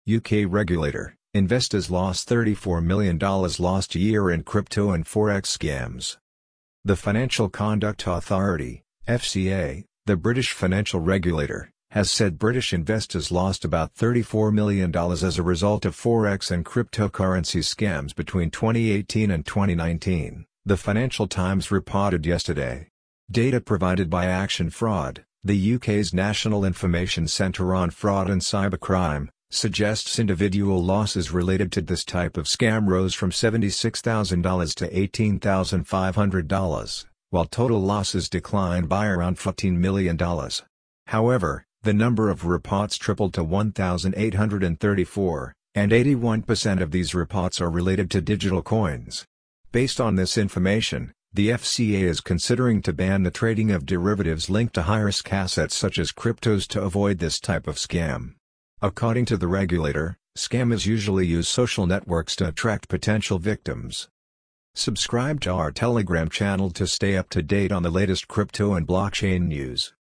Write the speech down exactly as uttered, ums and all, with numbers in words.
U K regulator, investors lost thirty-four million dollars last year in crypto and forex scams. The Financial Conduct Authority, F C A, the British financial regulator, has said British investors lost about thirty-four million dollars as a result of forex and cryptocurrency scams between twenty eighteen and twenty nineteen, the Financial Times reported yesterday. Data provided by Action Fraud, the U K's National Information Centre on Fraud and Cybercrime, suggests individual losses related to this type of scam rose from seventy-six thousand dollars to eighteen thousand five hundred dollars, while total losses declined by around fourteen million dollars. However, the number of reports tripled to one thousand eight hundred thirty-four, and eighty-one percent of these reports are related to digital coins. Based on this information, the F C A is considering to ban the trading of derivatives linked to high-risk assets such as cryptos to avoid this type of scam. According to the regulator, scammers usually use social networks to attract potential victims. Subscribe to our Telegram channel to stay up to date on the latest crypto and blockchain news.